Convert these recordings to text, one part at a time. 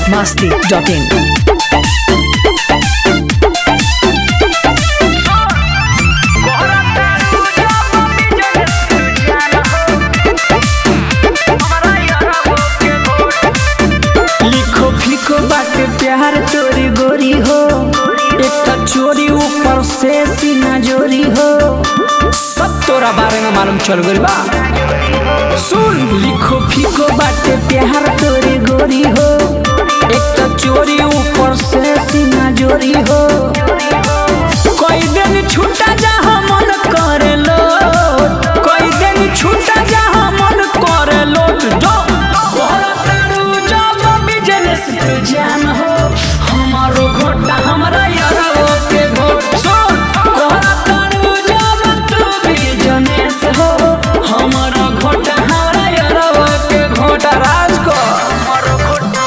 biharmasti.in प्यार तोरी गोरी हो एक चोरी ऊपर से सीना जोरी हो सब तोरा बारे में मालूम चल गइल बा। सुन लिखो फीको बाटे प्यार तोरी गोरी हो एक चोरी ऊपर से सीना जोरी हो कोई दिन छूटा जा मन करे लो कोई दिन छूटा जा मन करे लो जो जान हो हमारो घोटा हमरा यारो के घोट सुन कोहरा तारू जब तू भी जनेस हो हमारो घोटा हमरा यारो के घोटा राज को हमारो घोटा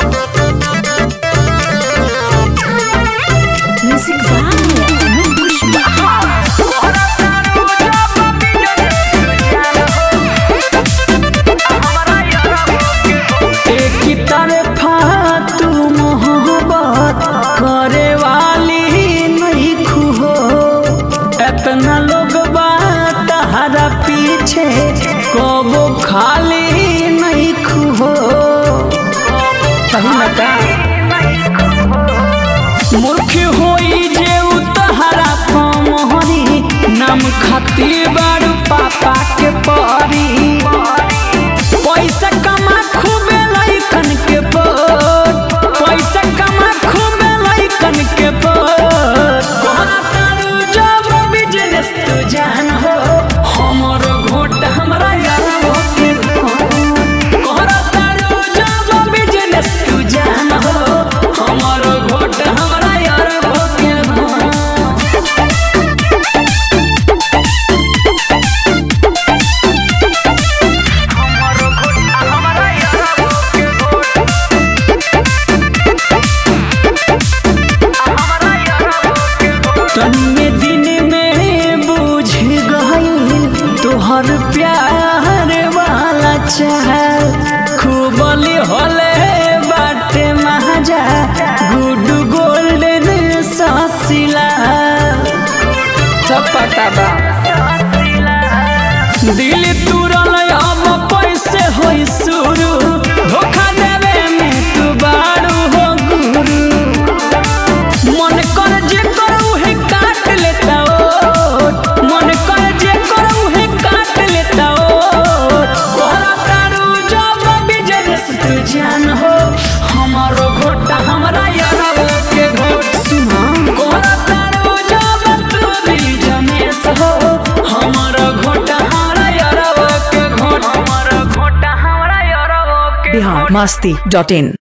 म्यूजिक बाय कुछ बहा कोहरा तारू जब भी जनेस जान हो हमरा यारो के घोट एक ही तरफा करे वाली नहीं खुहो इतना लोग बात हरा पीछे कबो खाली नहीं खुहो मूर्ख होई जे उतहरा पमहरी नाम खाती बारू पापा के परी पैसा कमा खूबे लइकन के पोट पैसा कमा खूबे लइकन के पोट कोहरा तारू जब बिजनेस तू जान हो हमर घोट हमरा यारो के कोहरा तारू जब बिजनेस तू जान हो हमर घोट हमरा यारो के तन्ने दिन में बुझ गई तोहर प्यार वाला चाहल खूबली होले बाटे महाजा गुड गोल्डन ससिला सब पता बा दिल तुरल अब पैसे होई शुरू धोखा देवे में तू बारू हो गुरु मन कर जे करू है काट लेता ओ मन कर जे करू है काट लेता ओ कोहरा तारू जब बिजनेस तू जान हो हमारो घोटा हमरा यारो के घोट सुना कोहरा तारू जब तू बिजनेस हो हमारो घोटा हमरा यारो के घोट हमारो घोटा हमरा यारो के biharmasti.in